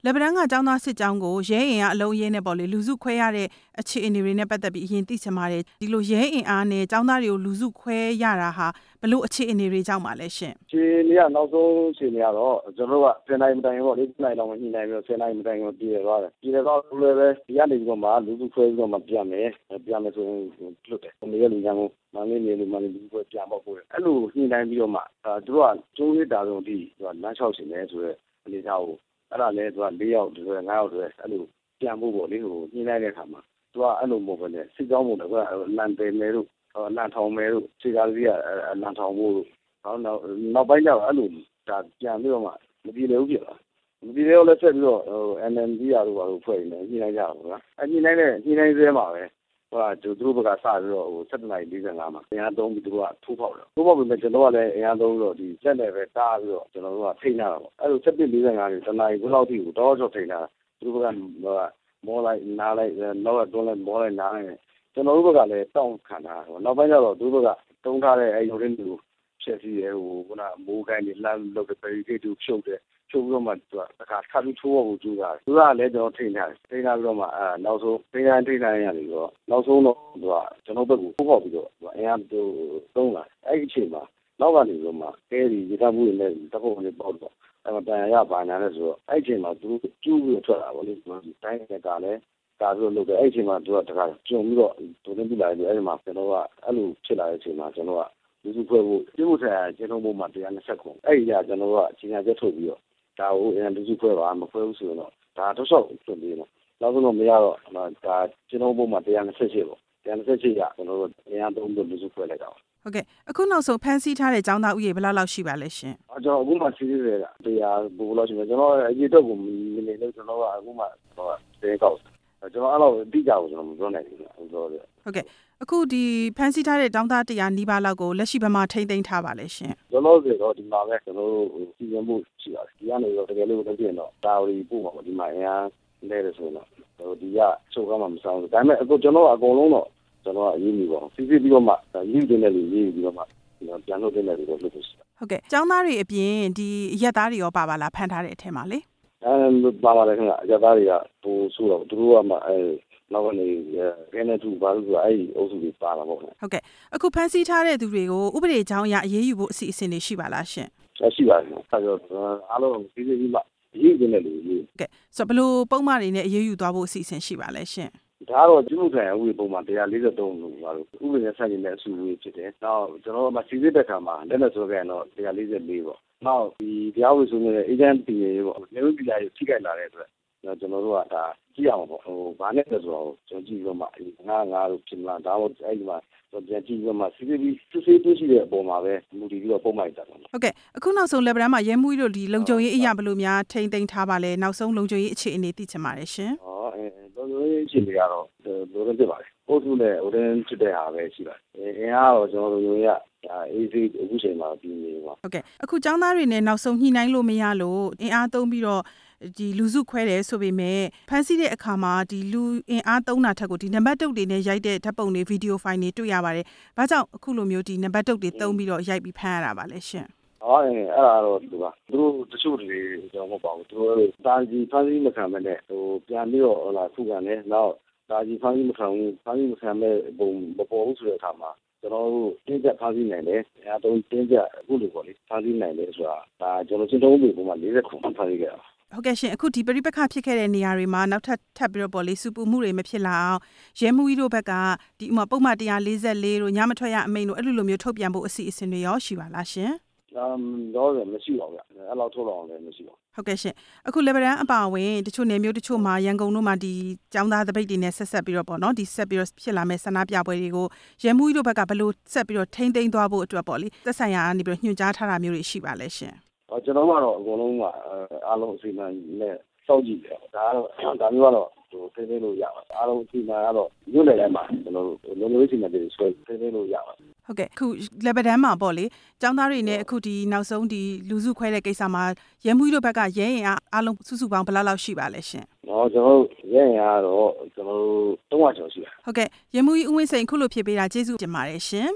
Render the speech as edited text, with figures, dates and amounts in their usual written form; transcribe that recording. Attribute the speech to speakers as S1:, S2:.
S1: လက်ပံတန်းကကျောင်းသားစစ်ကြောင်းကိုရဲအင်အားအလုံးရဲနဲ့ပေါ့လေလူစုခွဲရတဲ့အခြေအနေတွေနဲ့ပတ်သက်ပြီးအရင်သိချင်ပါတယ်ဒီလိုရဲအင်အားနဲ့ကျောင်းသားတွေကိုလူစုခွဲရတာဟာဘလို့အခြေအနေတွေကြောင့်ပါလဲရှင်
S2: ခြေနေရနောက်ဆုံးခြေနေရတော့ကျွန်တော်တို့က10နိုင်မတိုင်ပေါ့လေ10နိုင်တော့မှညှိနိုင်ပြီး10နိုင်မတိုင်ကိုပြည်ရသွားတယ်ပြည်ရတော့လည်းပဲဒီကနေပြီးတော့မှလူစုခွဲပြီးတော့မှပြန်မယ်ဆိုရင်လွတ်တယ်နေရလူညာကိုမန္တလေးနေလူမန္တလေးလူခွဲပြန်ပေါ့ကိုအဲ့လိုညှိနိုင်ပြီးတော့မှသူတို့ကကျိုးရတာတော့ဒီလမ်းလျှောက်ရှင်နေဆိုရဲအနေထားကိုအဲ့ဒါလည်းသူက4ယောက်တွေ5ယောက်တွေအဲ့လိုပြန်ဖို့ပေါ့လေဟိုညှိနိုင်တဲ့အခါမှာသူကအဲ့လိုမဟုတ်ဘဲနဲ့စစ်ကြောင်းပုံတော့လန်တယ်မယ်တို့လန်ထောင်မယ်တို့ခြေကားကြီးကလန်ထောင်ဖို့တို့နောက်ပိုင်းကျတော့အဲ့လိုဒါပြန်ပြီးတော့မှမပြေလည်ဘူးဖြစ်သွားမပြေလည်တော့လည်းဆက်ပြီးတော့NND ရတို့ဘာလို့ဖွဲ့နေညှိနိုင်ကြပါဘူး။ညှိနိုင်စဲမှာပဲသူတို့ဘက်ကစပြီးတော့17:45မှာအင်အားသုံးပြီးသူတို့ကထိုးပေါက်တယ်။ထိုးပေါက်ပြီးမှကျွန်တော်ကလည်းအင်အားသုံးပြီးတော့ဒီစက်နဲ့ပဲတားပြီးတော့ကျွန်တော်တို့ကထိန်းရတာပေါ့။အဲ့လို17:45နဲ့တနားရီဘယ်လောက်ထိကိုတော့ထိန်းတာသူတို့ကမောလိုက်နားလိုက်တော့တွန်းလိုက်မောလိုက်နားလိုက်ကျွန်တော်တို့ဘက်ကလည်းတောင်းခံတာနောက်ပိုင်းကျတော့သူတို့ကတုံးထားတဲ့အဲ့ရုံရင်းသူချက်စီရဲဟိုကမိုးကိုင်းတွေလှမ်းလုပ်တဲ့ပရိသေတူဖြုတ်ပြီးတော့မှသူကတခါထပ်ပြီးထိုးဖို့ကြိုးစားတယ်သူကလည်းကျွန်တော်ထိန်းထားပြီးတော့မှနောက်ဆုံးထိန်းထားရနေတော့နောက်ဆုံးတော့သူကကျွန်တော်ဘက်ကိုထိုးပေါက်ပြီးတော့အင်အားသူသုံးလာအဲ့ဒီအချိန်မှာနောက်ကနေပြီးတော့မှအဲဒီရထားမှုတွေနဲ့တပုတ်လေးပေါက်တော့အဲ့မှာတန်ရဘာညာလဲဆိုတော့အဲ့ဒီအချိန်မှာသူကျူးပြီးထွက်လာပါလိမ့်မယ်တိုင်းနဲ့ကလည်းဒါပြီးလုပ်တယ်အဲ့ဒီအချိန်မှာသူကတခါကျုံပြီးတော့ဒုတင်ပြလာပြီးအဲ့ဒီမှာကျွန်တော်ကအဲ့လိုဖြစ်လာတဲ့အချိန်မှာကျွန်တော်ကလူစုဖွဲ့ဖို့ပြည်မှုဆိုင်ရာကျွန်တော်ဘုံမှာ120ခုအဲ့ဒီကကျွန်တော်ကကြီးညာချက်ထုတ်ပြီးတော့ဒါကိုလူစုဖွဲ့ပါမဖွဲ့ဘူးဆိုတော့ဒါတော့ဆောက်ပြင်ပြီးတော့နောက်ဆုံးတော့မရတော့ဒါကျွန်တော်ဘုံမှာ128ပေါ့128ရကျွန်တော်တို့အင်အားသုံးပြီးလူစုဖွဲ့လိုက်တာ
S1: ဟုတ်ကဲ့အခုနောက်ဆုံးဖန်ဆီးထားတဲ့ကျောင်းသားဥယေဘယ်လောက်ရှိပါလဲရှင်
S2: ကျွန်တော်အခုမှစီးသေးတယ်တရားဘယ်လောက်ရှိမလဲကျွန်တော်အရေးတော့ကိုမနေလို့ကျွန်တော်ကအခုမှတဲကောက်ကျွန်တော်အဲ့လိုအတိအကျကိုကျွန်တော်မပြောနိုင်ဘူးဟုတ်
S1: ကဲ့အခုဒီဖန်ဆီးထားတဲ့ကျောင်းသား100နီးပါးလောက်ကိုလက်ရှိဘက်မှာထိန်းသိမ်းထားပါလဲရှင်
S2: ကျွန်တော်တို့ဒီမှာပဲကျွန်တော်တို့စီစဉ်မှုရှိပါတယ်ဒီကနေတော့တကယ်လို့လုပ်ပြရင်တော့တာဝရီပို့မှာပေါ့ဒီမှာအများလဲတယ်ဆိုတော့ဒီကချုပ်ကမှမဆောင်ဘူးဒါပေမဲ့အခုကျွန်တော်အကုန်လုံးတော့ကျွန်တော်အရေးကြီးပါစီစစ်ပြီးတော့မှရေးတဲ့လူရေးပြီးတော့မှပြန်လုပ်တဲ့လူတွေလုပ်ဖို့ရှိတယ်
S1: ဟုတ်ကဲ့ကျောင်းသားတွေအပြင်ဒီရက်သားတွေရောပါလားဖန်ထားတဲ့အထက်မှာလေ
S2: ပါပါတယ်ခင်ဗျရက်သားတွေကဟိုဆိုတော့သူတို့ကမှနောက်ကနေကနေတူဘာလို့ဆိုအဲ့ဒီအုပ်စုတွေပါလာပေါ့
S1: ဟုတ်ကဲ့အခုဖန်ဆီးထားတဲ့သူတွေကိုဥပဒေကြောင်းအရအရေးယူဖို့အစီအစဉ်တွေရှိပါလားရှင်
S2: ရှိပါတယ်အဲတော့အားလုံးစီးစီးပြီးမှအရေးယူနေတယ်လို့
S1: ကဲဆိုတော့ဘလို့ပုံမှန်တွေနဲ့အရေးယူသွားဖို့အစီအစဉ်ရှိပါလဲရှင်
S2: ဒါတော့ကျူးလွန်တဲ့ဥပဒေပုံမှန်143လို့ပါလို့ဥပဒေနဲ့ဆက်နေတဲ့အစုအဝေးဖြစ်တယ်။နောက်ကျွန်တော်တို့မှစီစစ်တဲ့ခါမှာလက်နဲ့ဆိုခဲ့ရင်တော့144ပေါ့။နောက်ဒီတရားဝင်ဆိုနေတဲ့ agent ပြည်ရေးပေါ့။မျိုးပြည်ရေးထိခိုက်လာတဲ့အတွက်ကျွန်တော်တို့ကဒါကြည့်အောင်ပေါ့ဟိုဘာနဲ့လဲဆိုတော့ကျွန်တော်ကြည့်ပြီးတော့မှငါတို့ပြင်လာဒါတော့အဲ့ဒီမှာပြန်ကြည့်ပြီးတော့မှစီစစ်ပြီးစစ်ဆေးတွေ့ရှိတဲ့အပေါ်မှာပဲမူတည်ပြီးတော့ပုံမှန်တာပေါ့
S1: ဟုတ်ကဲ့အခုနောက်ဆုံးလက်ဗရန်မှာရဲမှုတို့ဒီလုံခြုံရေးအရာဘယ်လိုများထိန်းသိမ်းထားပါလဲနောက်ဆုံးလုံခြုံရေးအခြေအနေသိချင်ပါတယ်ရှင်
S2: လုံခြုံရေးအခြေအနေကတော့လိုရင်းဖြစ်ပါတယ်ပို့ထုနဲ့ orange ဖြစ်တဲ့ဟာပဲရှိပါတယ်အင်အားတော့ကျွန်တော်တို့ရAC အခုချိန်မှာပြီးနေပါ
S1: ဟုတ်ကဲ့အခုကျောင်းသားတွေနဲ့နောက်ဆုံးညှိနှိုင်းလို့မရလို့အင်အားသုံးပြီးတော့ဒီလူစုခွဲတယ်ဆိုပေမဲ့ဖန်ဆီးတဲ့အခါမှာဒီလူအင်အားသုံးတာထက်ကိုဒီနံပါတ်တုပ်တွေနဲ့ရိုက်တဲ့ဓာတ်ပုံတွေဗီဒီယိုဖိုင်တွေတွေ့ရပါတယ်။ဘာကြောင့်အခုလိုမျိုးဒီနံပါတ်တုပ်တွေသုံးပြီးတော့ရိုက်ပြီးဖမ်းရတာပါလဲရှင်
S2: ။အဲ့ဒါတော့သူတို့တချို့တွေကျွန်တော်မပေါ့ဘူး။သူတို့တာကြီးဖန်ဆီးမခံမဲ့နဲ့ဟိုပြန်ပြီးတော့ဟလာခုခံတယ်။နောက်တာကြီးဖန်ဆီးမခံဘူး။ဖန်ဆီးမခံမဲ့ပုံမပေါ်ဘူးဆိုတဲ့အခါမှာကျွန်တော်တို့တင်းကျပ်ဖန်ဆီးနိုင်တယ်။အဲတော့တင်းကျပ်အခုလိုပေါ့လေဖန်ဆီးနိုင်တယ်ဆိုတာဒါကျွန်တော်စင်တုံးတွေပုံမှာ40ခုဖန်ဆီးခဲ့တာ
S1: ဟုတ်ကဲ့ရှင်အခုဒီပရိပက္ခဖြစ်ခဲ့တဲ့နေရာတွေမှာနောက်ထပ်ပြီးတော့ပေါ့လေစုပူမှုတွေမဖြစ်လာအောင်ရဲမှုကြီးတို့ဘက်ကဒီဥမာပုံမှန်144တို့ညမထွက်ရအမိန့်တို့အဲ့လိုမျိုးထုတ်ပြန်ဖို့အစီအစဉ်တွေရောရှိပါလားရှင်
S2: တော့မရှိပါဘူး။အဲ့လောက်ထုတ်လောက်အောင်လည်းမရှိပါဘူး
S1: ။ဟုတ်ကဲ့ရှင်။အခုလေဗရန်အပါဝင်တချို့နယ်မျိုးတချို့မှာရန်ကုန်တို့မှာဒီကျောင်းသားသပိတ်တွေနဲ့ဆက်ပြီးတော့ပေါ့နော်ဒီဆက်ပြီးတော့ဖြစ်လာမဲ့ဆန္ဒပြပွဲတွေကိုရဲမှုကြီးတို့ဘက်ကဘယ်လိုဆက်ပြီးတော့ထိန်းသိမ်းသွားဖို့အတွက်ပေါ့လေသက်ဆိုင်ရာကနေပြီးတော့ညွှန်ကြားထားတာမျိုးတွေရှိပါလဲရှင်
S2: ။ကျွန်တော်ကတော့အကုန်လုံးကအားလုံးအစီအမံနဲ့စောင့်ကြည့်တယ်ဒါမျိုးကတော့ထိန်းသိမ်းလို့ရပါတယ်အားလုံးအစီအမံကတော့မြို့နယ်တိုင်းမှာကျွန်တော်တို့လုံခြုံရေးစီမံတွေဆွဲထိန်းသိမ်းလို့ရပါတယ်
S1: ဟုတ်ကဲ့အခုလက်ပံတန်းမှာပေါ့လေကျောင်းသားတွေနဲ့အခုဒီနောက်ဆုံးဒီလူစုခွဲတဲ့ကိစ္စမှာရဲမှုတို့ဘက်ကရဲရင်အားလုံးစုစုပေါင်းဘယ်လောက်ရှိပါလဲရှင်
S2: ကျွန်တော်ရဲရင်ကတော့ကျွန်တော်တို့300ကျော်ရှိပါ
S1: ဟုတ်ကဲ့ရဲမှုဦးဝင်းစိန်ခုလိုဖြစ်ပေးတာကျေးဇူးတင်ပါတယ်ရှင်